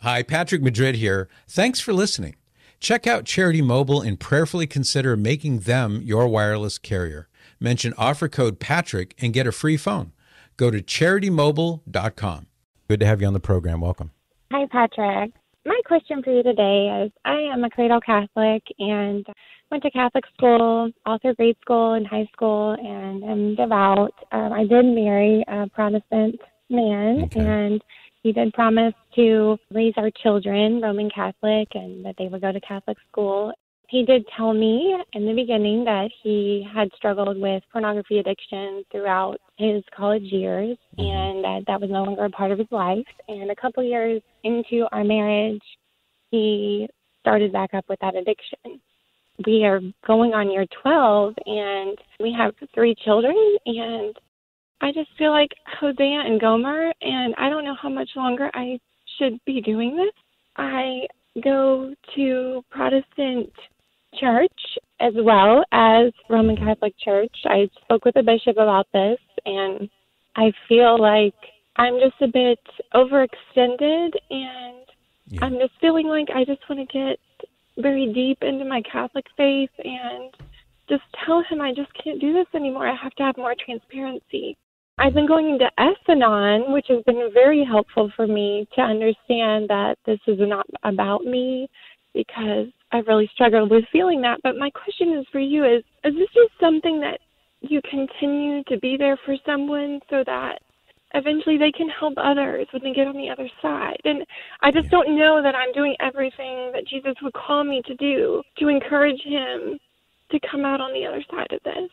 Hi, Patrick Madrid here. Thanks for listening. Check out Charity Mobile and prayerfully consider making them your wireless carrier. Mention offer code Patrick and get a free phone. Go to CharityMobile.com. Good to have you on the program. Welcome. Hi, Patrick. My question for you today is I am a cradle Catholic and went to Catholic school all through grade school and high school and am devout. I did marry a Protestant man, and he did promise to raise our children Roman Catholic and that they would go to Catholic school. He did tell me in the beginning that he had struggled with pornography addiction throughout his college years and that was no longer a part of his life. And a couple years into our marriage, he started back up with that addiction. We are going on year 12 and we have 3 children, and I just feel like Hosea and Gomer, and I don't know how much longer I should be doing this. I go to Protestant church as well as Roman Catholic church. I spoke with the bishop about this, and I feel like I'm just a bit overextended, and I'm just feeling like I just want to get very deep into my Catholic faith and just tell him I just can't do this anymore. I have to have more transparency. I've been going into Essanon, which has been very helpful for me to understand that this is not about me, because I've really struggled with feeling that. But my question is for you is this just something that you continue to be there for someone so that eventually they can help others when they get on the other side? And I just don't know that I'm doing everything that Jesus would call me to do to encourage him to come out on the other side of this.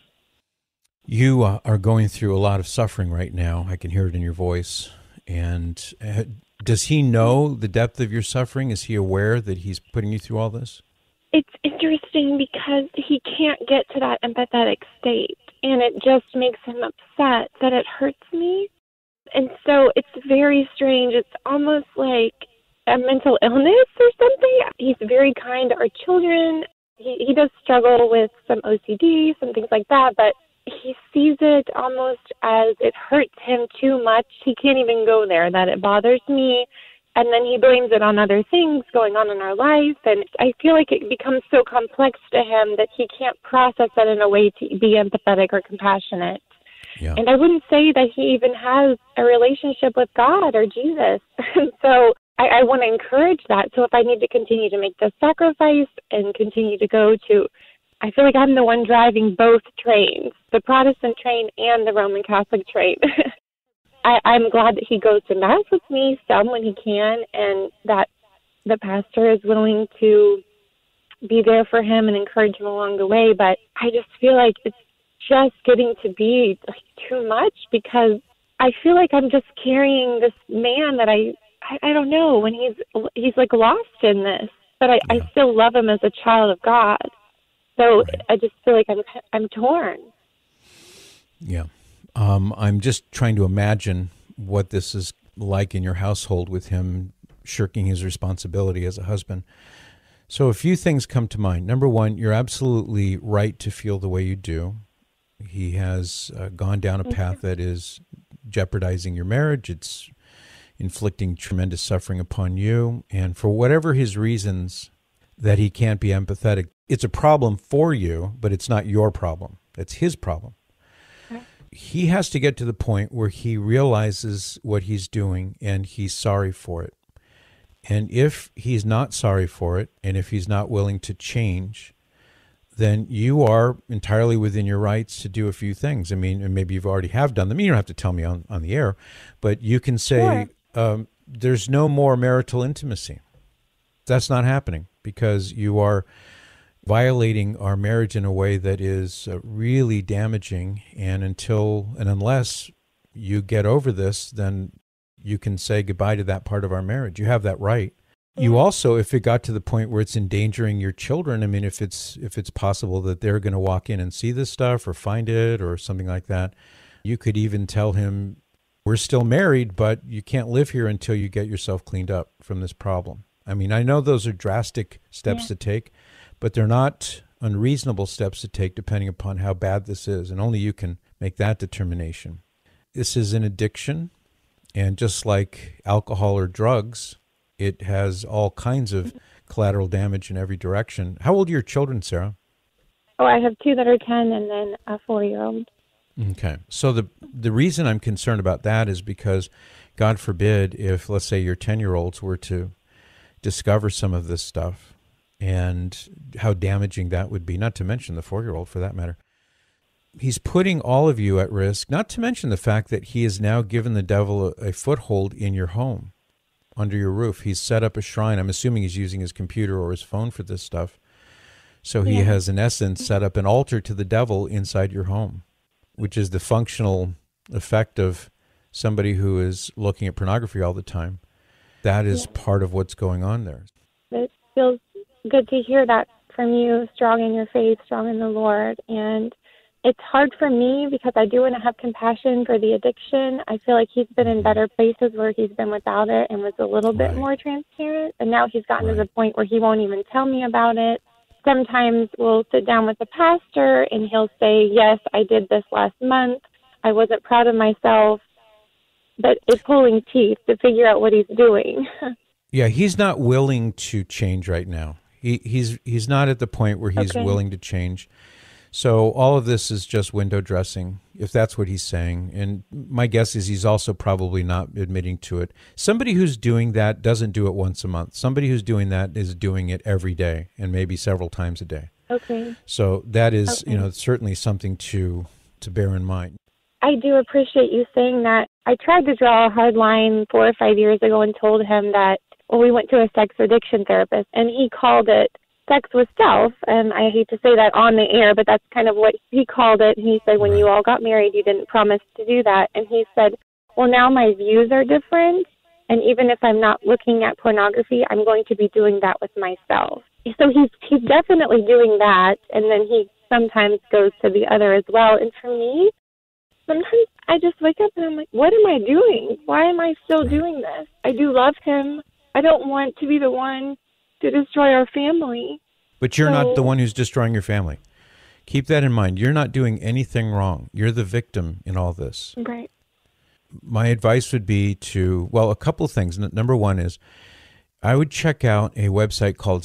You are going through a lot of suffering right now. I can hear it in your voice. And does he know the depth of your suffering? Is he aware that he's putting you through all this? It's interesting because he can't get to that empathetic state, and it just makes him upset that it hurts me. And so it's very strange. It's almost like a mental illness or something. He's very kind to our children. He does struggle with some OCD, some things like that, but he sees it almost as it hurts him too much. He can't even go there, that it bothers me. And then he blames it on other things going on in our life. And I feel like it becomes so complex to him that he can't process it in a way to be empathetic or compassionate. Yeah. And I wouldn't say that he even has a relationship with God or Jesus. And so I want to encourage that. So if I need to continue to make this sacrifice and continue to go to, I feel like I'm the one driving both trains, the Protestant train and the Roman Catholic train. I'm glad that he goes to Mass with me some when he can, and that the pastor is willing to be there for him and encourage him along the way. But I just feel like it's just getting to be too much, because I feel like I'm just carrying this man that I don't know, when he's like lost in this, but I still love him as a child of God. So I just feel like I'm torn. Yeah. I'm just trying to imagine what this is like in your household with him shirking his responsibility as a husband. So a few things come to mind. Number one, you're absolutely right to feel the way you do. He has gone down a path that is jeopardizing your marriage. It's inflicting tremendous suffering upon you. And for whatever his reasons that he can't be empathetic, it's a problem for you, but it's not your problem. It's his problem. He has to get to the point where he realizes what he's doing and he's sorry for it. And if he's not sorry for it, and if he's not willing to change, then you are entirely within your rights to do a few things. I mean, and maybe you've already have done them. You don't have to tell me on the air, but you can say, there's no more marital intimacy. That's not happening, because you are violating our marriage in a way that is really damaging. And unless you get over this, then you can say goodbye to that part of our marriage. You have that right. You also, if it got to the point where it's endangering your children, I mean, if it's possible that they're going to walk in and see this stuff or find it or something like that, you could even tell him, we're still married, but you can't live here until you get yourself cleaned up from this problem. I mean, I know those are drastic steps to take, but they're not unreasonable steps to take depending upon how bad this is, and only you can make that determination. This is an addiction, and just like alcohol or drugs, it has all kinds of collateral damage in every direction. How old are your children, Sarah? Oh, I have 2 that are 10 and then a 4-year-old. Okay. So the reason I'm concerned about that is because, God forbid, if, let's say, your 10-year-olds were to discover some of this stuff and how damaging that would be, not to mention the 4-year-old for that matter. He's putting all of you at risk, not to mention the fact that he has now given the devil a foothold in your home, under your roof. He's set up a shrine. I'm assuming he's using his computer or his phone for this stuff. So he has, in essence, set up an altar to the devil inside your home, which is the functional effect of somebody who is looking at pornography all the time. That is part of what's going on there. It feels good to hear that from you, strong in your faith, strong in the Lord. And it's hard for me because I do want to have compassion for the addiction. I feel like he's been in better places where he's been without it and was a little bit more transparent. And now he's gotten to the point where he won't even tell me about it. Sometimes we'll sit down with the pastor and he'll say, yes, I did this last month. I wasn't proud of myself. But it's pulling teeth to figure out what he's doing. Yeah, he's not willing to change right now. He's not at the point where he's willing to change. So all of this is just window dressing, if that's what he's saying. And my guess is he's also probably not admitting to it. Somebody who's doing that doesn't do it once a month. Somebody who's doing that is doing it every day and maybe several times a day. Okay. So that is, certainly something to bear in mind. I do appreciate you saying that. I tried to draw a hard line 4 or 5 years ago and told him that, we went to a sex addiction therapist, and he called it sex with self. And I hate to say that on the air, but that's kind of what he called it. And he said, when you all got married, you didn't promise to do that. And he said, well, now my views are different. And even if I'm not looking at pornography, I'm going to be doing that with myself. So he's definitely doing that. And then he sometimes goes to the other as well. And for me, sometimes I just wake up and I'm like, what am I doing? Why am I still doing this? I do love him. I don't want to be the one to destroy our family. But you're not the one who's destroying your family. Keep that in mind. You're not doing anything wrong. You're the victim in all this. Right. My advice would be a couple of things. Number one is I would check out a website called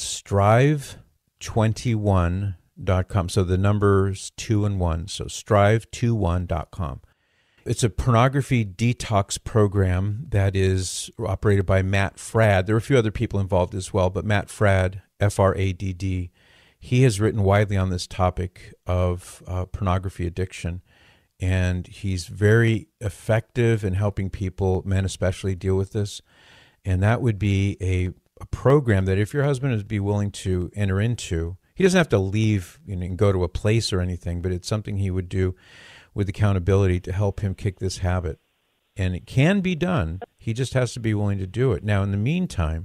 strive21.com. So the numbers 2 and 1. So strive21.com. It's a pornography detox program that is operated by Matt Fradd. There are a few other people involved as well, but Matt Fradd, Fradd, he has written widely on this topic of pornography addiction, and he's very effective in helping people, men especially, deal with this. And that would be a program that if your husband would be willing to enter into, he doesn't have to leave and go to a place or anything, but it's something he would do with accountability to help him kick this habit. And it can be done. He just has to be willing to do it. Now, in the meantime,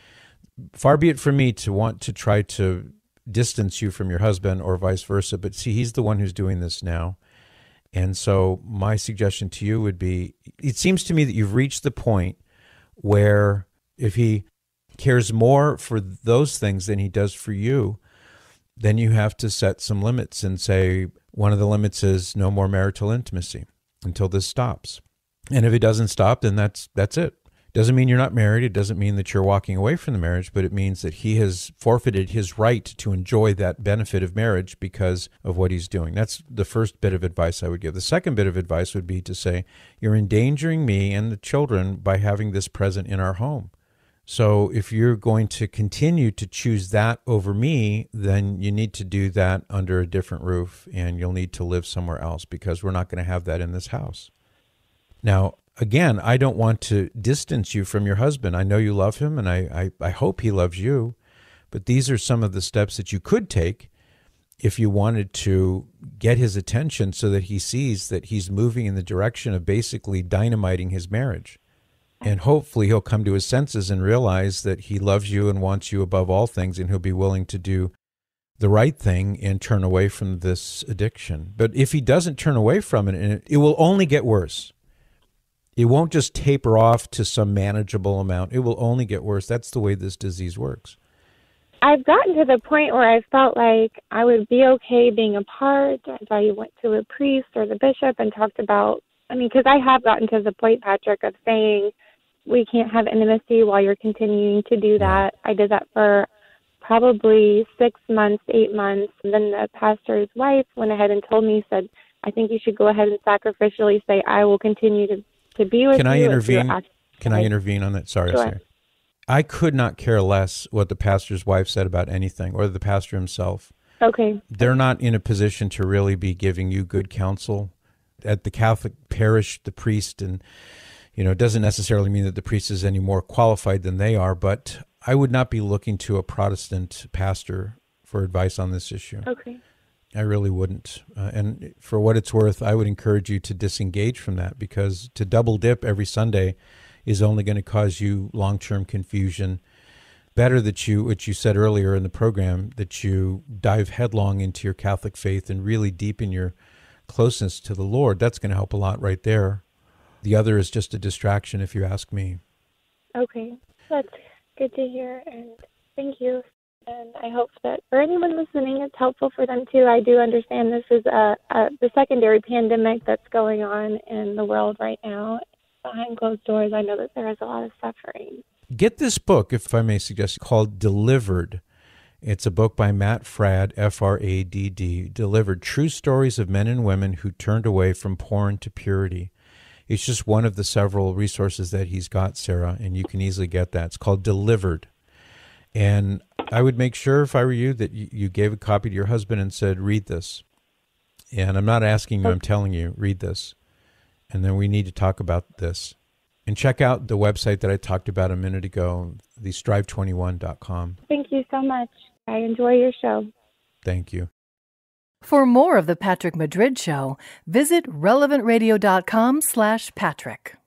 far be it from me to want to try to distance you from your husband or vice versa, but see, he's the one who's doing this now. And so my suggestion to you would be, it seems to me that you've reached the point where if he cares more for those things than he does for you, then you have to set some limits and say, one of the limits is no more marital intimacy until this stops. And if it doesn't stop, then that's it. Doesn't mean you're not married. It doesn't mean that you're walking away from the marriage, but it means that he has forfeited his right to enjoy that benefit of marriage because of what he's doing. That's the first bit of advice I would give. The second bit of advice would be to say, you're endangering me and the children by having this present in our home. So if you're going to continue to choose that over me, then you need to do that under a different roof, and you'll need to live somewhere else because we're not going to have that in this house. Now, again, I don't want to distance you from your husband. I know you love him, and I hope he loves you, but these are some of the steps that you could take if you wanted to get his attention so that he sees that he's moving in the direction of basically dynamiting his marriage. And hopefully he'll come to his senses and realize that he loves you and wants you above all things, and he'll be willing to do the right thing and turn away from this addiction. But if he doesn't turn away from it, it will only get worse. It won't just taper off to some manageable amount. It will only get worse. That's the way this disease works. I've gotten to the point where I felt like I would be okay being apart. I went to a priest or the bishop and talked about, because I have gotten to the point, Patrick, of saying, we can't have intimacy while you're continuing to do that. I did that for probably 6 months, 8 months. And then the pastor's wife went ahead and told me, said, I think you should go ahead and sacrificially say, I will continue to be with you. Can I intervene? Can I intervene on that? Sorry. Sure. I could not care less what the pastor's wife said about anything, or the pastor himself. Okay. They're not in a position to really be giving you good counsel. At the Catholic parish, the priest, and it doesn't necessarily mean that the priest is any more qualified than they are, but I would not be looking to a Protestant pastor for advice on this issue. Okay. I really wouldn't. And for what it's worth, I would encourage you to disengage from that, because to double dip every Sunday is only going to cause you long-term confusion. Better that you, which you said earlier in the program, that you dive headlong into your Catholic faith and really deepen your closeness to the Lord. That's going to help a lot right there. The other is just a distraction, if you ask me. Okay. That's good to hear, and thank you. And I hope that for anyone listening, it's helpful for them too. I do understand this is the secondary pandemic that's going on in the world right now. Behind closed doors, I know that there is a lot of suffering. Get this book, if I may suggest, called Delivered. It's a book by Matt Fradd, F-R-A-D-D, Delivered, True Stories of Men and Women Who Turned Away from Porn to Purity. It's just one of the several resources that he's got, Sarah, and you can easily get that. It's called Delivered. And I would make sure, if I were you, that you gave a copy to your husband and said, read this. And I'm not asking you, I'm telling you, read this. And then we need to talk about this. And check out the website that I talked about a minute ago, the strive21.com. Thank you so much. I enjoy your show. Thank you. For more of The Patrick Madrid Show, visit relevantradio.com/Patrick.